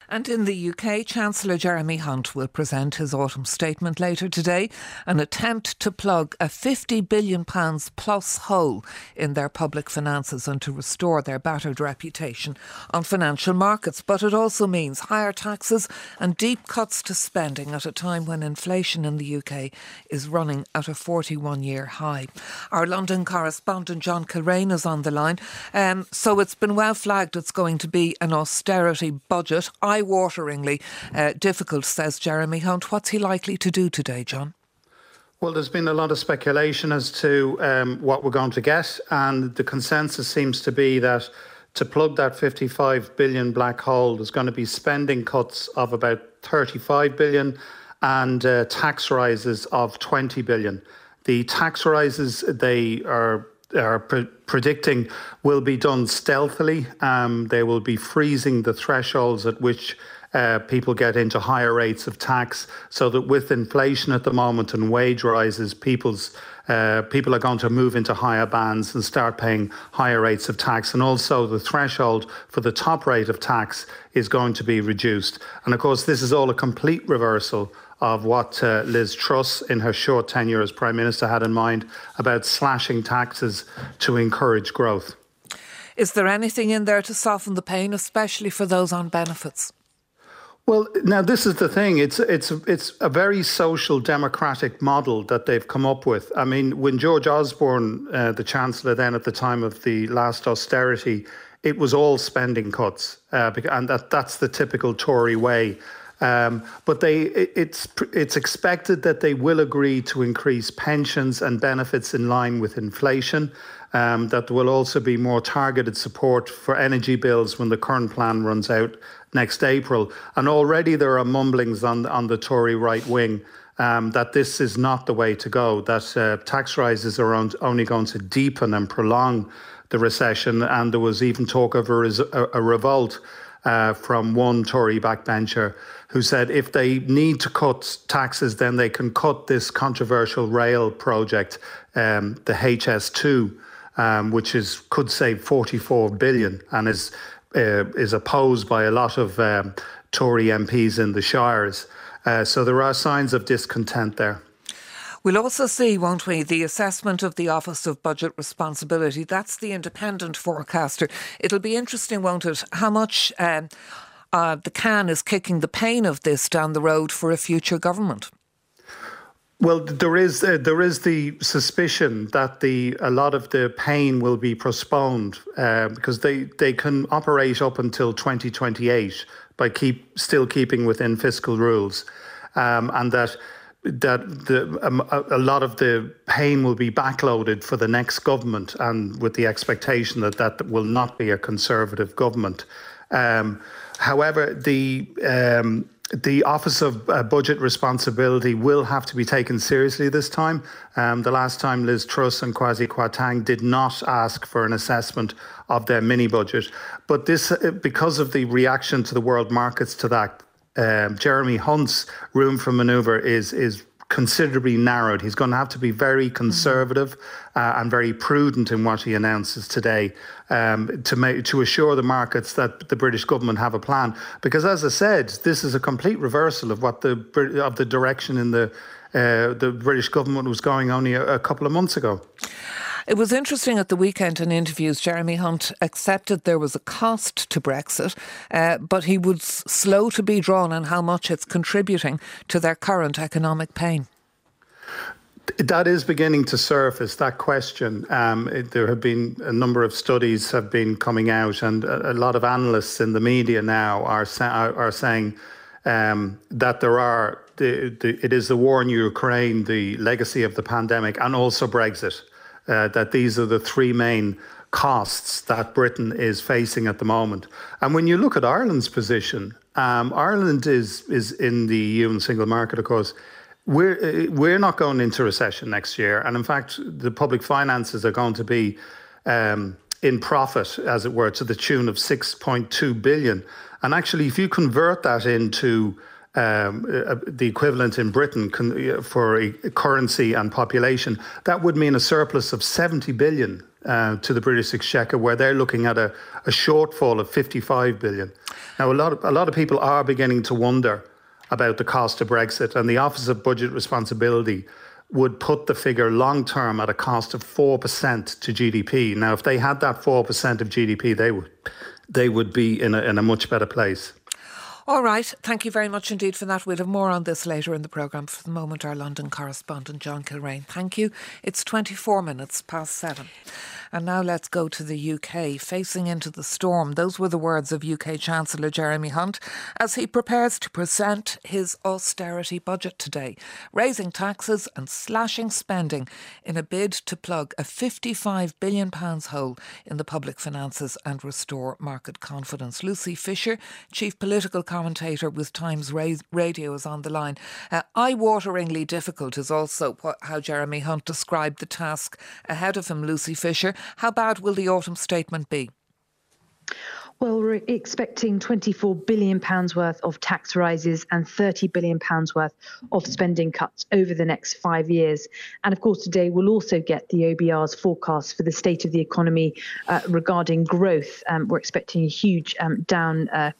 And in the UK, Chancellor Jeremy Hunt will present his autumn statement later today, an attempt to plug a £50 billion plus hole in their public finances and to restore their battered reputation on financial markets. But it also means higher taxes and deep cuts to spending at a time when inflation in the UK is running at a 41-year high. Our London correspondent John Kilrain is on the line. So it's been well flagged it's going to be an austerity budget. Eye-wateringly difficult, says Jeremy Hunt. What's he likely to do today, John? Well, there's been a lot of speculation as to what we're going to get, and the consensus seems to be that to plug that 55 billion black hole, there's going to be spending cuts of about 35 billion and tax rises of 20 billion. The tax rises, they are predicting, will be done stealthily. They will be freezing the thresholds at which people get into higher rates of tax, so that with inflation at the moment and wage rises, people are going to move into higher bands and start paying higher rates of tax. And also the threshold for the top rate of tax is going to be reduced. And of course, this is all a complete reversal of what Liz Truss, in her short tenure as Prime Minister, had in mind about slashing taxes to encourage growth. Is there anything in there to soften the pain, especially for those on benefits? Well, now this is the thing. It's a very social democratic model that they've come up with. I mean, when George Osborne, the Chancellor then at the time of the last austerity, it was all spending cuts, and that's the typical Tory way. But it's expected that they will agree to increase pensions and benefits in line with inflation. That there will also be more targeted support for energy bills when the current plan runs out next April. And already there are mumblings on the Tory right wing that this is not the way to go, that tax rises are only going to deepen and prolong the recession. And there was even talk of a revolt from one Tory backbencher who said if they need to cut taxes, then they can cut this controversial rail project, the HS2, which could save 44 billion and is opposed by a lot of Tory MPs in the Shires. So there are signs of discontent there. We'll also see, won't we, the assessment of the Office of Budget Responsibility. That's the independent forecaster. It'll be interesting, won't it, how much the can is kicking the pain of this down the road for a future government. Well, there is the suspicion that a lot of the pain will be postponed because they can operate up until 2028 by still keeping within fiscal rules, and that a lot of the pain will be backloaded for the next government, and with the expectation that will not be a Conservative government. However, the Office of Budget Responsibility will have to be taken seriously this time. The last time Liz Truss and Kwasi Kwarteng did not ask for an assessment of their mini-budget. But this, because of the reaction to the world markets to that, Jeremy Hunt's room for manoeuvre is considerably narrowed. He's going to have to be very conservative and very prudent in what he announces today to assure the markets that the British government have a plan. Because, as I said, this is a complete reversal of what the direction in the British government was going only a couple of months ago. It was interesting at the weekend in interviews, Jeremy Hunt accepted there was a cost to Brexit, but he was slow to be drawn on how much it's contributing to their current economic pain. That is beginning to surface, that question. There have been a number of studies have been coming out, and a lot of analysts in the media now are saying that it is the war in Ukraine, the legacy of the pandemic, and also Brexit. That these are the three main costs that Britain is facing at the moment. And when you look at Ireland's position, Ireland is in the EU and single market, of course. We're not going into recession next year. And in fact, the public finances are going to be in profit, as it were, to the tune of 6.2 billion. And actually, if you convert that into the equivalent in Britain for a currency and population, that would mean a surplus of 70 billion to the British Exchequer, where they're looking at a shortfall of 55 billion. Now, a lot of people are beginning to wonder about the cost of Brexit, and the Office of Budget Responsibility would put the figure long term at a cost of 4% to GDP. Now, if they had that 4% of GDP, they would be in a much better place. All right. Thank you very much indeed for that. We'll have more on this later in the programme. For the moment, our London correspondent, John Kilrain. Thank you. It's 24 minutes past 7. And now let's go to the UK. Facing into the storm. Those were the words of UK Chancellor Jeremy Hunt as he prepares to present his austerity budget today, raising taxes and slashing spending in a bid to plug a £55 billion hole in the public finances and restore market confidence. Lucy Fisher, Chief Political Commentator with Times Radio, is on the line. Eye-wateringly difficult is also how Jeremy Hunt described the task ahead of him. Lucy Fisher, how bad will the autumn statement be? Well, we're expecting £24 billion worth of tax rises and £30 billion worth of spending cuts over the next 5 years. And of course, today we'll also get the OBR's forecast for the state of the economy regarding growth. We're expecting a huge downgrade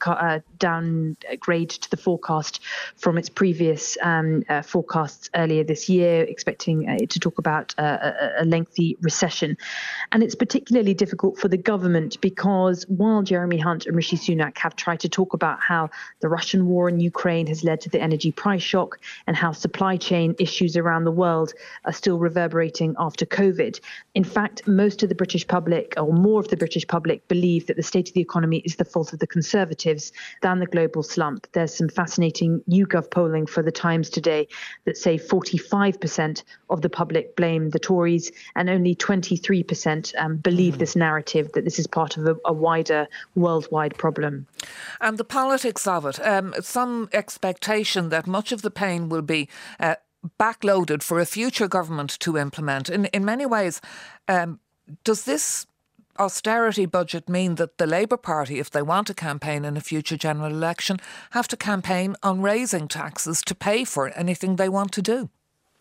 to the forecast from its previous forecasts earlier this year, expecting it to talk about a lengthy recession. And it's particularly difficult for the government because while Jeremy Hunt and Rishi Sunak have tried to talk about how the Russian war in Ukraine has led to the energy price shock and how supply chain issues around the world are still reverberating after COVID. In fact, most of the British public, or more of the British public, believe that the state of the economy is the fault of the Conservatives than the global slump. There's some fascinating YouGov polling for the Times today that say 45% of the public blame the Tories and only 23% believe this narrative that this is part of a wider worldwide problem. And the politics of it, some expectation that much of the pain will be backloaded for a future government to implement. In many ways, does this austerity budget mean that the Labour Party, if they want to campaign in a future general election, have to campaign on raising taxes to pay for anything they want to do?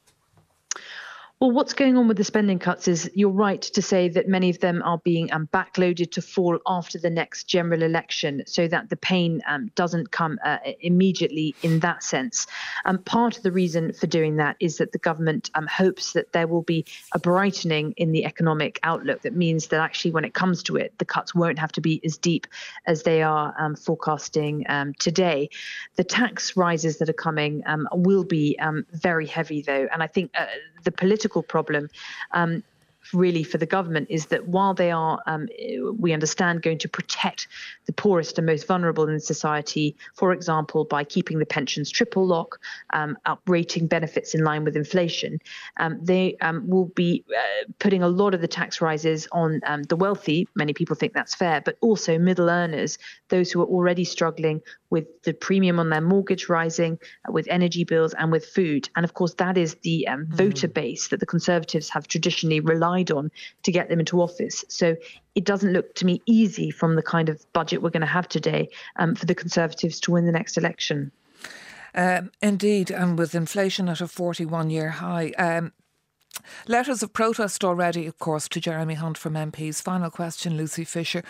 Well, what's going on with the spending cuts is you're right to say that many of them are being backloaded to fall after the next general election so that the pain doesn't come immediately in that sense. Part of the reason for doing that is that the government hopes that there will be a brightening in the economic outlook. That means that actually when it comes to it, the cuts won't have to be as deep as they are forecasting today. The tax rises that are coming will be very heavy, though. And I think the political problem really for the government is that while they are, we understand, going to protect the poorest and most vulnerable in society, for example, by keeping the pensions triple lock, uprating benefits in line with inflation, they will be putting a lot of the tax rises on the wealthy. Many people think that's fair, but also middle earners, those who are already struggling with the premium on their mortgage rising, with energy bills and with food. And of course, that is the voter base that the Conservatives have traditionally relied on to get them into office. So it doesn't look to me easy from the kind of budget we're going to have today for the Conservatives to win the next election. Indeed, and with inflation at a 41-year high. Letters of protest already, of course, to Jeremy Hunt from MPs. Final question, Lucy Fisher.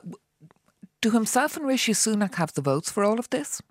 Do himself and Rishi Sunak have the votes for all of this?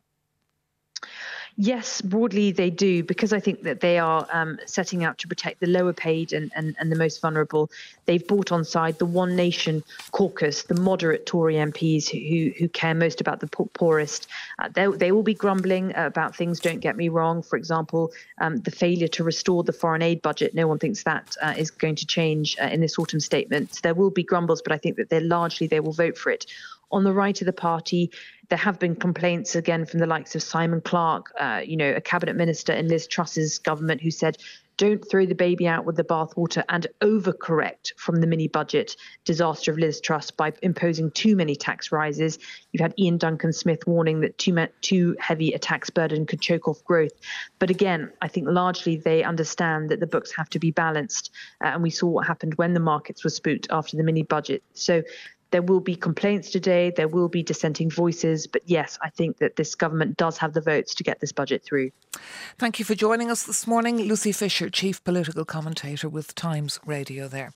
Yes, broadly they do, because I think that they are setting out to protect the lower paid and the most vulnerable. They've brought on side the One Nation caucus, the moderate Tory MPs who care most about the poorest. They will be grumbling about things, don't get me wrong. For example, the failure to restore the foreign aid budget. No one thinks that is going to change in this autumn statement. There will be grumbles, but I think that they will vote for it. On the right of the party, there have been complaints again from the likes of Simon Clarke, a cabinet minister in Liz Truss's government, who said, don't throw the baby out with the bathwater and overcorrect from the mini budget disaster of Liz Truss by imposing too many tax rises. You've had Ian Duncan Smith warning that too heavy a tax burden could choke off growth. But again, I think largely they understand that the books have to be balanced. And we saw what happened when the markets were spooked after the mini budget. So there will be complaints today, there will be dissenting voices, but yes, I think that this government does have the votes to get this budget through. Thank you for joining us this morning. Lucy Fisher, Chief Political Commentator with Times Radio there.